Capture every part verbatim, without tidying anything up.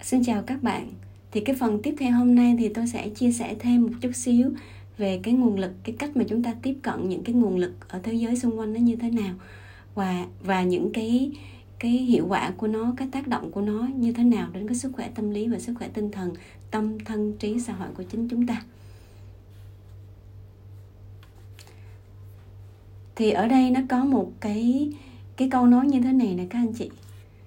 Xin chào các bạn. Thì cái phần tiếp theo hôm nay thì tôi sẽ chia sẻ thêm một chút xíu về cái nguồn lực, cái cách mà chúng ta tiếp cận những cái nguồn lực ở thế giới xung quanh nó như thế nào, và và những cái cái hiệu quả của nó, cái tác động của nó như thế nào đến cái sức khỏe tâm lý và sức khỏe tinh thần, tâm thân trí xã hội của chính chúng ta. Thì ở đây nó có một cái cái câu nói như thế này nè các anh chị.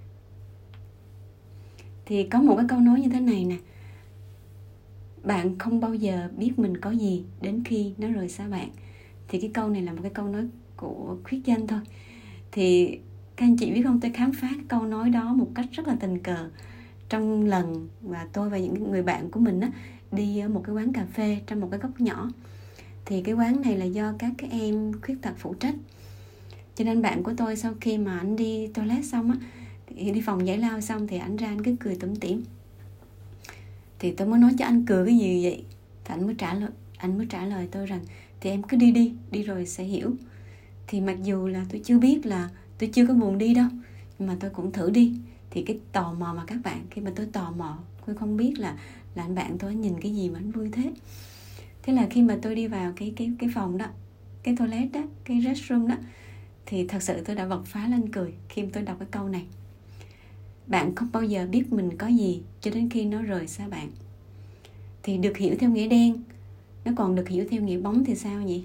Thì có một cái câu nói như thế này nè: bạn không bao giờ biết mình có gì đến khi nó rời xa bạn. Thì cái câu này là một cái câu nói của Khuyết Danh thôi. Thì các anh chị biết không, tôi khám phá cái câu nói đó một cách rất là tình cờ trong lần mà tôi và những người bạn của mình á, đi ở một cái quán cà phê trong một cái góc nhỏ. Thì cái quán này là do các cái em khuyết tật phụ trách. Cho nên bạn của tôi sau khi mà anh đi toilet xong á, thì đi phòng giải lao xong thì anh ra anh cứ cười tủm tỉm. Thì tôi mới nói cho anh cười cái gì vậy? Thì anh mới trả lời, anh mới trả lời tôi rằng thì em cứ đi đi, đi rồi sẽ hiểu. Thì mặc dù là tôi chưa biết là tôi chưa có buồn đi đâu, nhưng mà tôi cũng thử đi. Thì cái tò mò mà các bạn, khi mà tôi tò mò, tôi không biết là là anh bạn tôi nhìn cái gì mà anh vui thế. Thế là khi mà tôi đi vào cái cái cái phòng đó, cái toilet đó, cái restroom đó, thì thật sự tôi đã bật phá lên cười khi tôi đọc cái câu này: bạn không bao giờ biết mình có gì cho đến khi nó rời xa bạn. Thì được hiểu theo nghĩa đen, nó còn được hiểu theo nghĩa bóng thì sao nhỉ?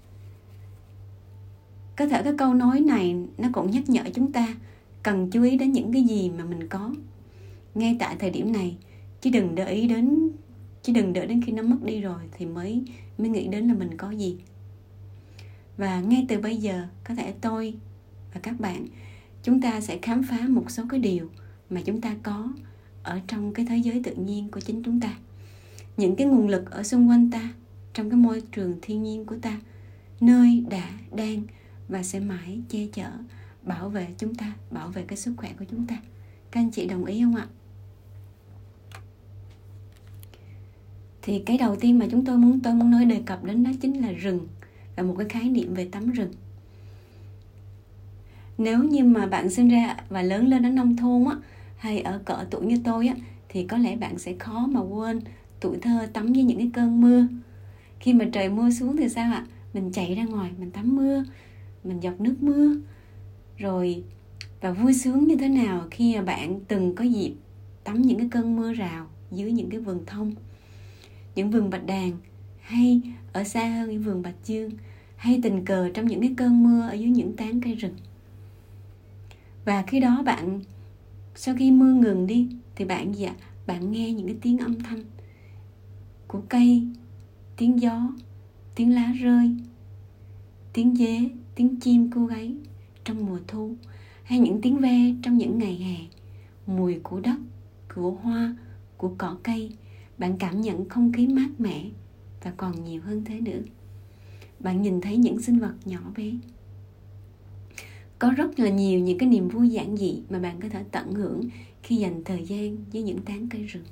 Có thể cái câu nói này nó cũng nhắc nhở chúng ta cần chú ý đến những cái gì mà mình có ngay tại thời điểm này, chứ đừng để ý đến chứ đừng đợi đến khi nó mất đi rồi thì mới mới nghĩ đến là mình có gì. Và ngay từ bây giờ, có thể tôi và các bạn, chúng ta sẽ khám phá một số cái điều mà chúng ta có ở trong cái thế giới tự nhiên của chính chúng ta. Những cái nguồn lực ở xung quanh ta, trong cái môi trường thiên nhiên của ta, nơi đã, đang và sẽ mãi che chở, bảo vệ chúng ta, bảo vệ cái sức khỏe của chúng ta. Các anh chị đồng ý không ạ? Thì cái đầu tiên mà chúng tôi muốn tôi muốn nói đề cập đến đó chính là rừng, và một cái khái niệm về tắm rừng. Nếu như mà bạn sinh ra và lớn lên ở nông thôn á, hay ở cỡ tuổi như tôi á, thì có lẽ bạn sẽ khó mà quên tuổi thơ tắm với những cái cơn mưa. Khi mà trời mưa xuống thì sao ạ? Mình chạy ra ngoài, mình tắm mưa, mình dọc nước mưa. Rồi, và vui sướng như thế nào khi mà bạn từng có dịp tắm những cái cơn mưa rào dưới những cái vườn thông, những vườn bạch đàn, hay ở xa hơn những vườn bạch dương, hay tình cờ trong những cái cơn mưa ở dưới những tán cây rừng. Và khi đó bạn, sau khi mưa ngừng đi, thì bạn gì ạ? Bạn nghe những cái tiếng âm thanh của cây, tiếng gió, tiếng lá rơi, tiếng dế, tiếng chim cu gáy trong mùa thu, hay những tiếng ve trong những ngày hè, mùi của đất, của hoa, của cỏ cây. Bạn cảm nhận không khí mát mẻ, và còn nhiều hơn thế nữa. Bạn nhìn thấy những sinh vật nhỏ bé. Có rất là nhiều những cái niềm vui giản dị mà bạn có thể tận hưởng khi dành thời gian với những tán cây rừng.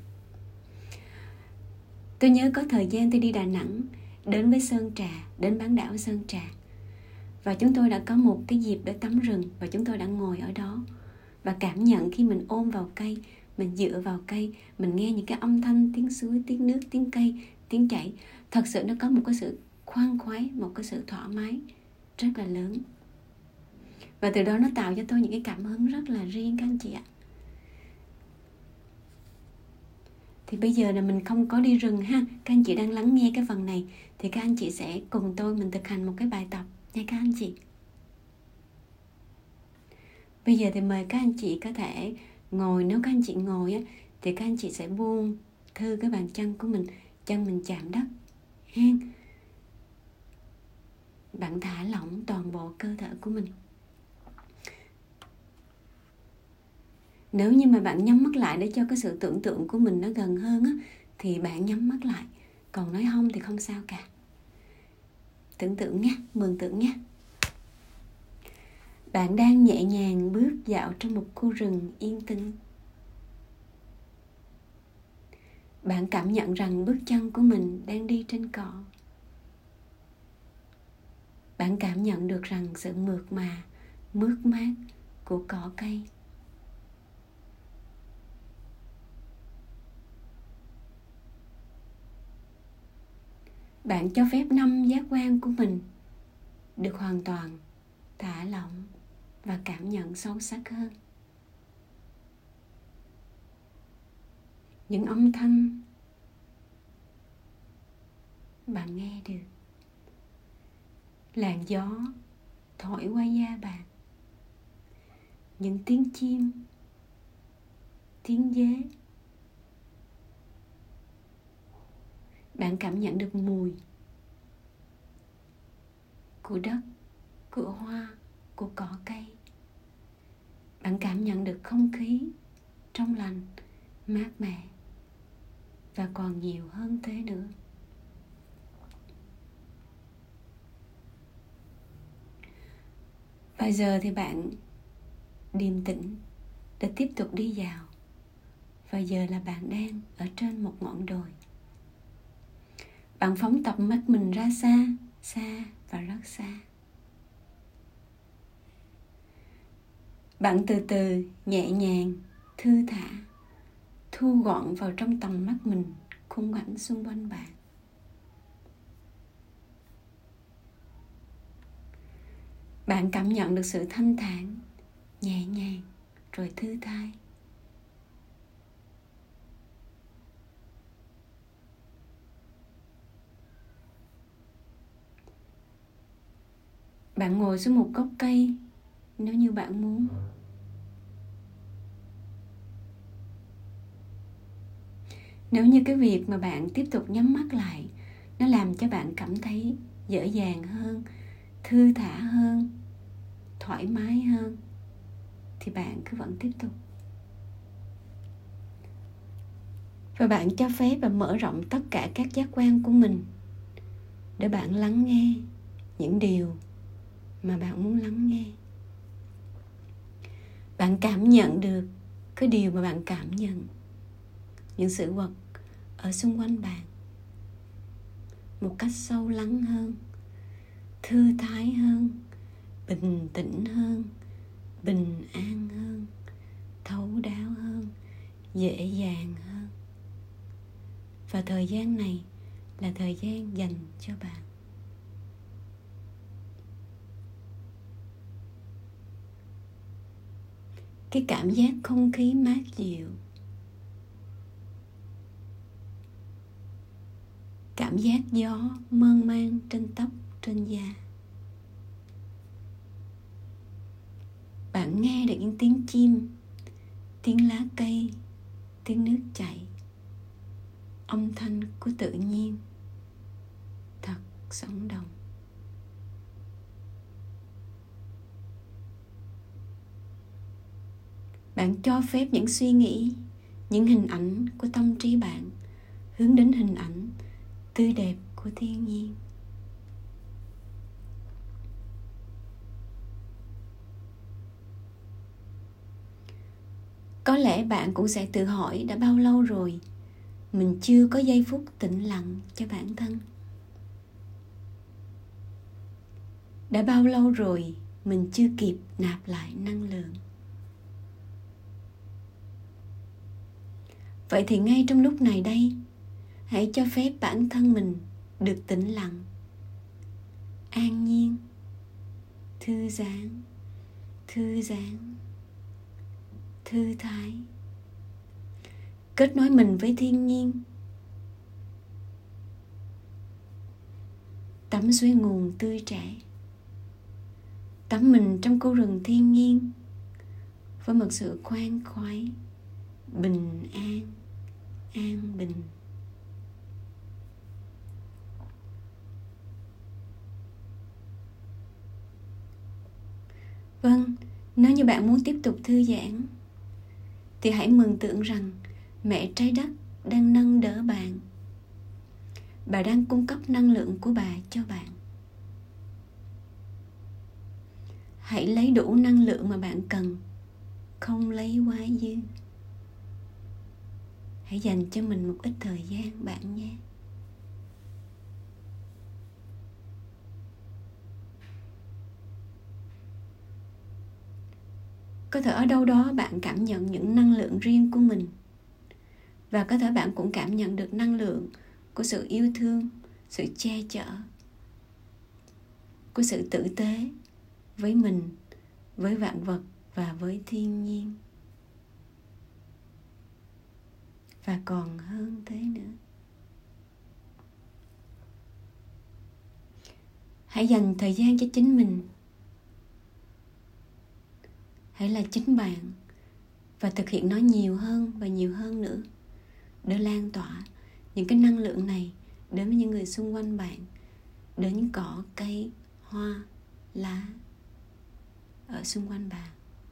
Tôi nhớ có thời gian tôi đi Đà Nẵng, đến với Sơn Trà, đến bán đảo Sơn Trà. Và chúng tôi đã có một cái dịp để tắm rừng, và chúng tôi đã ngồi ở đó và cảm nhận khi mình ôm vào cây, mình dựa vào cây, mình nghe những cái âm thanh tiếng suối, tiếng nước, tiếng cây, tiếng chảy. Thật sự nó có một cái sự khoan khoái, một cái sự thoải mái rất là lớn. Và từ đó nó tạo cho tôi những cái cảm hứng rất là riêng các anh chị ạ. Thì bây giờ là mình không có đi rừng ha. Các anh chị đang lắng nghe cái phần này, thì các anh chị sẽ cùng tôi mình thực hành một cái bài tập nha các anh chị. Bây giờ thì mời các anh chị có thể ngồi. Nếu các anh chị ngồi á, thì các anh chị sẽ buông thư cái bàn chân của mình, chân mình chạm đất ha. Bạn thả lỏng toàn bộ cơ thể của mình. Nếu như mà bạn nhắm mắt lại để cho cái sự tưởng tượng của mình nó gần hơn á, thì bạn nhắm mắt lại. Còn nói không thì không sao cả. Tưởng tượng nha, mường tượng nha. Bạn đang nhẹ nhàng bước dạo trong một khu rừng yên tĩnh. Bạn cảm nhận rằng bước chân của mình đang đi trên cỏ. Bạn cảm nhận được rằng sự mượt mà, mướt mát của cỏ cây. Bạn cho phép năm giác quan của mình được hoàn toàn thả lỏng và cảm nhận sâu sắc hơn. Những âm thanh bạn nghe được, làn gió thổi qua da bạn, những tiếng chim, tiếng dế. Bạn cảm nhận được mùi của đất, của hoa, của cỏ cây. Bạn cảm nhận được không khí trong lành, mát mẻ và còn nhiều hơn thế nữa. Và giờ thì bạn điềm tĩnh để tiếp tục đi dạo. Và giờ là bạn đang ở trên một ngọn đồi. Bạn phóng tầm mắt mình ra xa, xa và rất xa. Bạn từ từ, nhẹ nhàng, thư thả, thu gọn vào trong tầm mắt mình khung cảnh xung quanh bạn. Bạn cảm nhận được sự thanh thản, nhẹ nhàng, rồi thư thái. Bạn ngồi xuống một gốc cây nếu như bạn muốn. Nếu như cái việc mà bạn tiếp tục nhắm mắt lại nó làm cho bạn cảm thấy dễ dàng hơn, thư thả hơn, thoải mái hơn, thì bạn cứ vẫn tiếp tục. Và bạn cho phép và mở rộng tất cả các giác quan của mình để bạn lắng nghe những điều mà bạn muốn lắng nghe. Bạn cảm nhận được cái điều mà bạn cảm nhận, những sự vật ở xung quanh bạn một cách sâu lắng hơn, thư thái hơn, bình tĩnh hơn, bình an hơn, thấu đáo hơn, dễ dàng hơn. Và thời gian này là thời gian dành cho bạn. Cái cảm giác không khí mát dịu, cảm giác gió mơn man trên tóc, trên da. Bạn nghe được những tiếng chim, tiếng lá cây, tiếng nước chảy, âm thanh của tự nhiên thật sống động. Bạn cho phép những suy nghĩ, những hình ảnh của tâm trí bạn hướng đến hình ảnh tươi đẹp của thiên nhiên. Có lẽ bạn cũng sẽ tự hỏi đã bao lâu rồi mình chưa có giây phút tĩnh lặng cho bản thân. Đã bao lâu rồi mình chưa kịp nạp lại năng lượng. Vậy thì ngay trong lúc này đây, hãy cho phép bản thân mình được tĩnh lặng, an nhiên, thư giãn, thư giãn, thư thái. Kết nối mình với thiên nhiên. Tắm suối nguồn tươi trẻ. Tắm mình trong khu rừng thiên nhiên với một sự khoan khoái, bình an, an bình. Vâng, nếu như bạn muốn tiếp tục thư giãn thì hãy mường tượng rằng mẹ trái đất đang nâng đỡ bạn. Bà đang cung cấp năng lượng của bà cho bạn. Hãy lấy đủ năng lượng mà bạn cần, không lấy quá dư. Hãy dành cho mình một ít thời gian bạn nhé. Có thể ở đâu đó bạn cảm nhận những năng lượng riêng của mình. Và có thể bạn cũng cảm nhận được năng lượng của sự yêu thương, sự che chở, của sự tử tế với mình, với vạn vật và với thiên nhiên. Và còn hơn thế nữa. Hãy dành thời gian cho chính mình. Hãy là chính bạn và thực hiện nó nhiều hơn và nhiều hơn nữa để lan tỏa những cái năng lượng này đến với những người xung quanh bạn, đến những cỏ, cây, hoa, lá ở xung quanh bạn.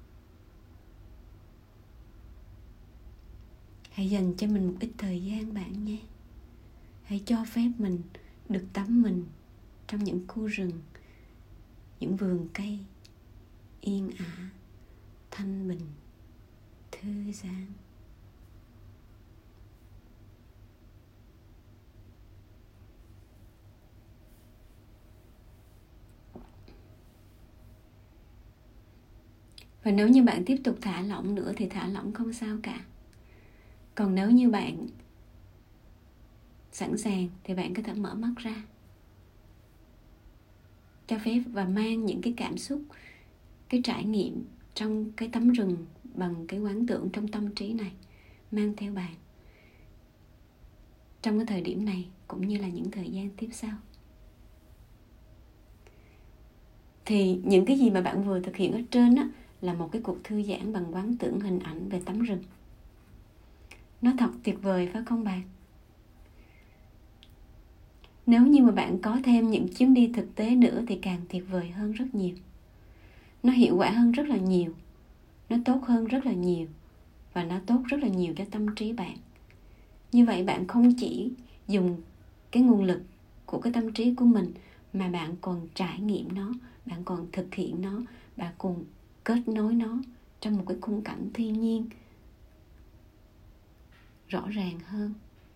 Hãy dành cho mình một ít thời gian bạn nhé. Hãy cho phép mình được tắm mình trong những khu rừng, những vườn cây yên ả, thanh bình, thư giãn. Và nếu như bạn tiếp tục thả lỏng nữa thì thả lỏng không sao cả. Còn nếu như bạn sẵn sàng thì bạn có thể mở mắt ra. Cho phép và mang những cái cảm xúc, cái trải nghiệm trong cái tấm rừng bằng cái quán tưởng trong tâm trí này mang theo bạn trong cái thời điểm này cũng như là những thời gian tiếp sau. Thì những cái gì mà bạn vừa thực hiện ở trên á, là một cái cuộc thư giãn bằng quán tưởng hình ảnh về tấm rừng. Nó thật tuyệt vời phải không bạn? Nếu như mà bạn có thêm những chuyến đi thực tế nữa thì càng tuyệt vời hơn rất nhiều. Nó hiệu quả hơn rất là nhiều. Nó tốt hơn rất là nhiều. Và nó tốt rất là nhiều cho tâm trí bạn. Như vậy bạn không chỉ dùng cái nguồn lực của cái tâm trí của mình, mà bạn còn trải nghiệm nó, bạn còn thực hiện nó, bạn còn kết nối nó trong một cái khung cảnh thiên nhiên rõ ràng hơn.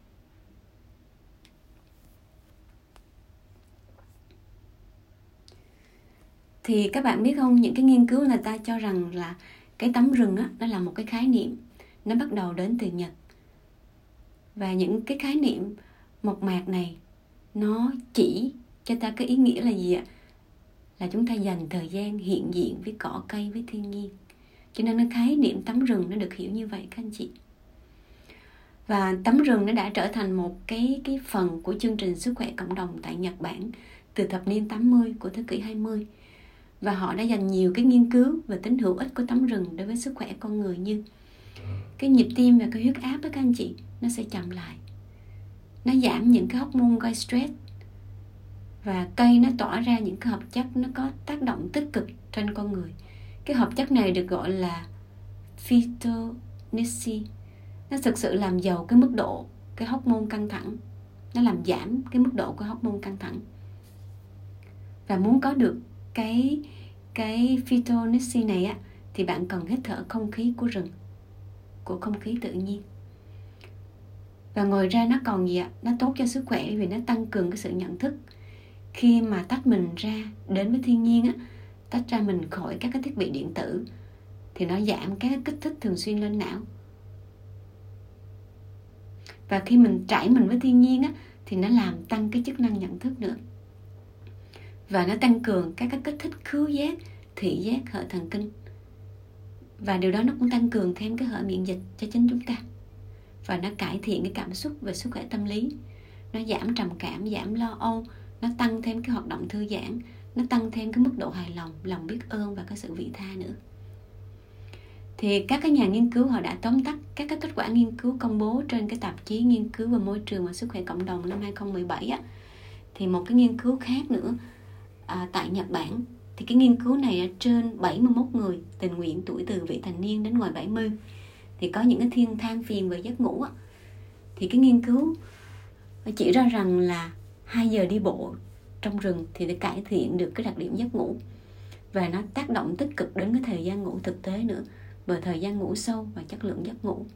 Thì các bạn biết không, những cái nghiên cứu người ta cho rằng là cái tấm rừng á, nó là một cái khái niệm, nó bắt đầu đến từ Nhật. Và những cái khái niệm mộc mạc này nó chỉ cho ta cái ý nghĩa là gì ạ? Là chúng ta dành thời gian hiện diện với cỏ cây, với thiên nhiên. Cho nên cái khái niệm tấm rừng nó được hiểu như vậy các anh chị. Và tấm rừng nó đã trở thành một cái, cái phần của chương trình sức khỏe cộng đồng tại Nhật Bản từ thập niên tám mươi của thế kỷ hai mươi. Và họ đã dành nhiều cái nghiên cứu về tính hữu ích của tấm rừng đối với sức khỏe con người, như cái nhịp tim và cái huyết áp đó các anh chị, nó sẽ chậm lại. Nó giảm những cái hormone gây stress. Và cây nó tỏa ra những cái hợp chất nó có tác động tích cực trên con người. Cái hợp chất này được gọi là phytonisi. Nó thực sự làm giàu cái mức độ cái hormone căng thẳng. Nó làm giảm cái mức độ của hormone căng thẳng. Và muốn có được cái cái phytonisi này á, thì bạn cần hít thở không khí của rừng, của không khí tự nhiên. Và ngoài ra nó còn gì ạ? Nó tốt cho sức khỏe vì nó tăng cường cái sự nhận thức. Khi mà tách mình ra đến với thiên nhiên á, tách ra mình khỏi các cái thiết bị điện tử, thì nó giảm các cái kích thích thường xuyên lên não. Và khi mình trải mình với thiên nhiên á, thì nó làm tăng cái chức năng nhận thức nữa. Và nó tăng cường các cái kích thích khứu giác, thị giác, hệ thần kinh. Và điều đó nó cũng tăng cường thêm cái hệ miễn dịch cho chính chúng ta. Và nó cải thiện cái cảm xúc về sức khỏe tâm lý. Nó giảm trầm cảm, giảm lo âu. Nó tăng thêm cái hoạt động thư giãn. Nó tăng thêm cái mức độ hài lòng, lòng biết ơn và cái sự vị tha nữa. Thì các cái nhà nghiên cứu họ đã tóm tắt các cái kết quả nghiên cứu công bố trên cái tạp chí Nghiên cứu về môi trường và sức khỏe cộng đồng năm hai không một bảy á. Thì một cái nghiên cứu khác nữa à, tại Nhật Bản. Thì cái nghiên cứu này trên bảy mươi mốt người tình nguyện tuổi từ vị thành niên đến ngoài bảy mươi. Thì có những cái thiên than phiền về giấc ngủ á. Thì cái nghiên cứu chỉ ra rằng là hai giờ đi bộ trong rừng thì để cải thiện được cái đặc điểm giấc ngủ. Và nó tác động tích cực đến cái thời gian ngủ thực tế nữa, bởi thời gian ngủ sâu và chất lượng giấc ngủ.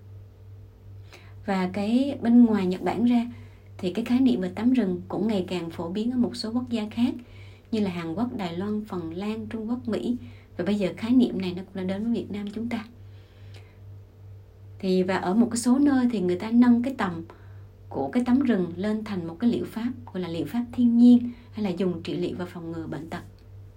Và cái bên ngoài Nhật Bản ra thì cái khái niệm về tắm rừng cũng ngày càng phổ biến ở một số quốc gia khác như là Hàn Quốc, Đài Loan, Phần Lan, Trung Quốc, Mỹ. Và bây giờ khái niệm này nó cũng đã đến với Việt Nam chúng ta. Thì và ở một cái số nơi thì người ta nâng cái tầm của cái tấm rừng lên thành một cái liệu pháp gọi là liệu pháp thiên nhiên, hay là dùng trị liệu và phòng ngừa bệnh tật.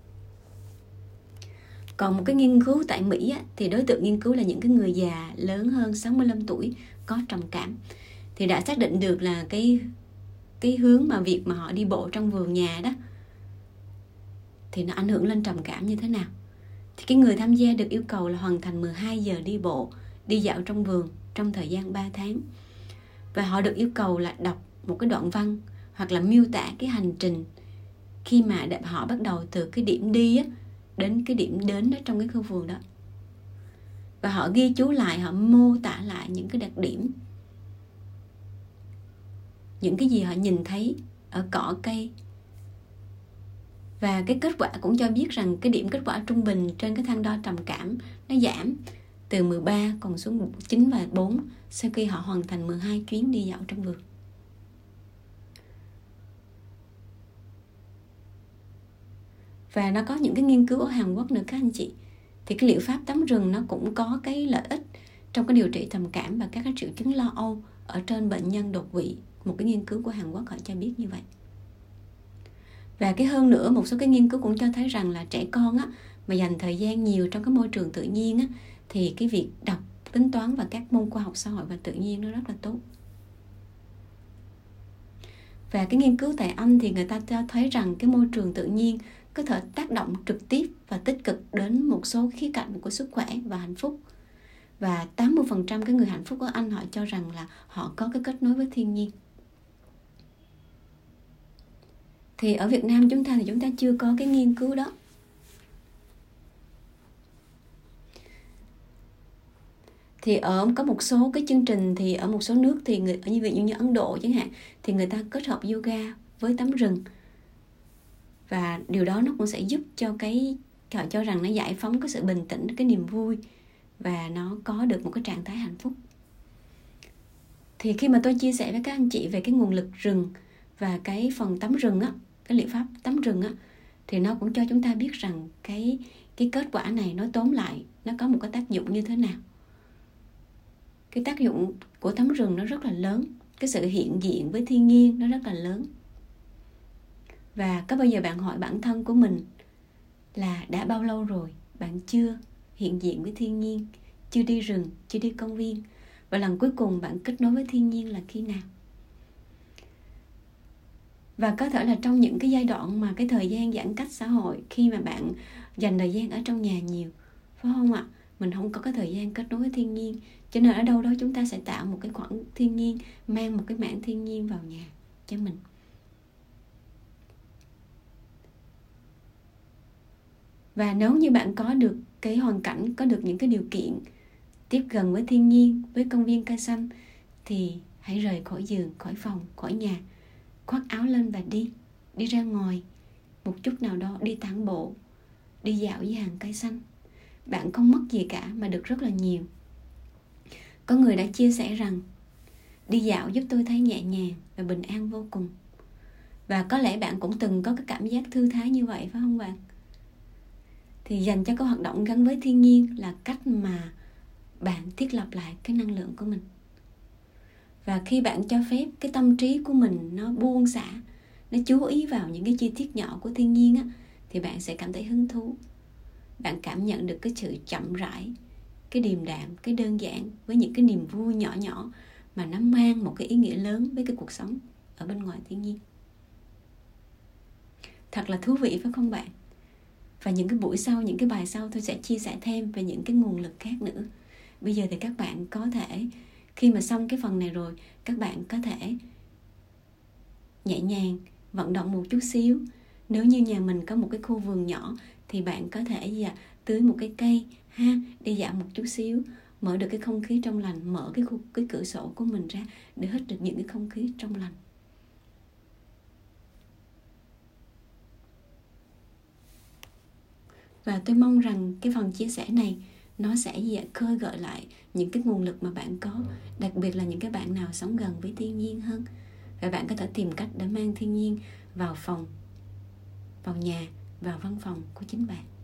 Còn một cái nghiên cứu tại Mỹ á, thì đối tượng nghiên cứu là những cái người già lớn hơn sáu mươi lăm tuổi có trầm cảm, thì đã xác định được là cái cái hướng mà việc mà họ đi bộ trong vườn nhà đó thì nó ảnh hưởng lên trầm cảm như thế nào. Thì cái người tham gia được yêu cầu là hoàn thành mười hai giờ đi bộ, đi dạo trong vườn trong thời gian ba tháng. Và họ được yêu cầu là đọc một cái đoạn văn hoặc là miêu tả cái hành trình khi mà họ bắt đầu từ cái điểm đi á, đến cái điểm đến đó trong cái khu vườn đó. Và họ ghi chú lại, họ mô tả lại những cái đặc điểm, những cái gì họ nhìn thấy ở cỏ cây. Và cái kết quả cũng cho biết rằng cái điểm kết quả trung bình trên cái thang đo trầm cảm nó giảm từ mười ba còn xuống chín và bốn sau khi họ hoàn thành mười hai chuyến đi dạo trong vườn. Và nó có những cái nghiên cứu ở Hàn Quốc nữa các anh chị. Thì cái liệu pháp tắm rừng nó cũng có cái lợi ích trong cái điều trị trầm cảm và các cái triệu chứng lo âu ở trên bệnh nhân đột quỵ. Một cái nghiên cứu của Hàn Quốc họ cho biết như vậy. Và cái hơn nữa, một số cái nghiên cứu cũng cho thấy rằng là trẻ con á, mà dành thời gian nhiều trong cái môi trường tự nhiên á, thì cái việc đọc, tính toán và các môn khoa học xã hội và tự nhiên nó rất là tốt. Và cái nghiên cứu tại Anh thì người ta cho thấy rằng cái môi trường tự nhiên có thể tác động trực tiếp và tích cực đến một số khía cạnh của sức khỏe và hạnh phúc. Và tám mươi phần trăm cái người hạnh phúc ở Anh họ cho rằng là họ có cái kết nối với thiên nhiên. Thì ở Việt Nam chúng ta thì chúng ta chưa có cái nghiên cứu đó. Thì ở có một số cái chương trình thì ở một số nước thì người, như ví dụ như Ấn Độ chẳng hạn, thì người ta kết hợp yoga với tắm rừng. Và điều đó nó cũng sẽ giúp cho cái, họ cho rằng nó giải phóng cái sự bình tĩnh, cái niềm vui và nó có được một cái trạng thái hạnh phúc. Thì khi mà tôi chia sẻ với các anh chị về cái nguồn lực rừng và cái phần tắm rừng á, cái liệu pháp tắm rừng á, thì nó cũng cho chúng ta biết rằng cái, cái kết quả này nói tóm lại nó có một cái tác dụng như thế nào. Cái tác dụng của tắm rừng nó rất là lớn, cái sự hiện diện với thiên nhiên nó rất là lớn. Và có bao giờ bạn hỏi bản thân của mình là đã bao lâu rồi bạn chưa hiện diện với thiên nhiên, chưa đi rừng, chưa đi công viên, và lần cuối cùng bạn kết nối với thiên nhiên là khi nào? Và có thể là trong những cái giai đoạn mà cái thời gian giãn cách xã hội, khi mà bạn dành thời gian ở trong nhà nhiều, phải không ạ? Mình không có cái thời gian kết nối với thiên nhiên, cho nên ở đâu đó chúng ta sẽ tạo một cái khoảng thiên nhiên, mang một cái mảng thiên nhiên vào nhà cho mình. Và nếu như bạn có được cái hoàn cảnh, có được những cái điều kiện tiếp gần với thiên nhiên, với công viên cây xanh, thì hãy rời khỏi giường, khỏi phòng, khỏi nhà, khoác áo lên và đi, đi ra ngoài một chút nào đó, đi tản bộ, đi dạo dưới hàng cây xanh. Bạn không mất gì cả mà được rất là nhiều. Có người đã chia sẻ rằng đi dạo giúp tôi thấy nhẹ nhàng và bình an vô cùng. Và có lẽ bạn cũng từng có cái cảm giác thư thái như vậy, phải không bạn? Thì dành cho cái hoạt động gắn với thiên nhiên là cách mà bạn thiết lập lại cái năng lượng của mình. Và khi bạn cho phép cái tâm trí của mình nó buông xả, nó chú ý vào những cái chi tiết nhỏ của thiên nhiên á, thì bạn sẽ cảm thấy hứng thú. Bạn cảm nhận được cái sự chậm rãi, cái điềm đạm, cái đơn giản với những cái niềm vui nhỏ nhỏ mà nó mang một cái ý nghĩa lớn với cái cuộc sống ở bên ngoài thiên nhiên. Thật là thú vị phải không bạn? Và những cái buổi sau, những cái bài sau tôi sẽ chia sẻ thêm về những cái nguồn lực khác nữa. Bây giờ thì các bạn có thể, khi mà xong cái phần này rồi, các bạn có thể nhẹ nhàng vận động một chút xíu. Nếu như nhà mình có một cái khu vườn nhỏ thì bạn có thể dạ, tưới một cái cây ha, đi dạo một chút xíu, mở được cái không khí trong lành, mở cái, khu, cái cửa sổ của mình ra để hít được những cái không khí trong lành. Và tôi mong rằng cái phần chia sẻ này nó sẽ khơi gợi lại những cái nguồn lực mà bạn có, đặc biệt là những cái bạn nào sống gần với thiên nhiên hơn. Và bạn có thể tìm cách để mang thiên nhiên vào phòng, vào nhà, vào văn phòng của chính bạn.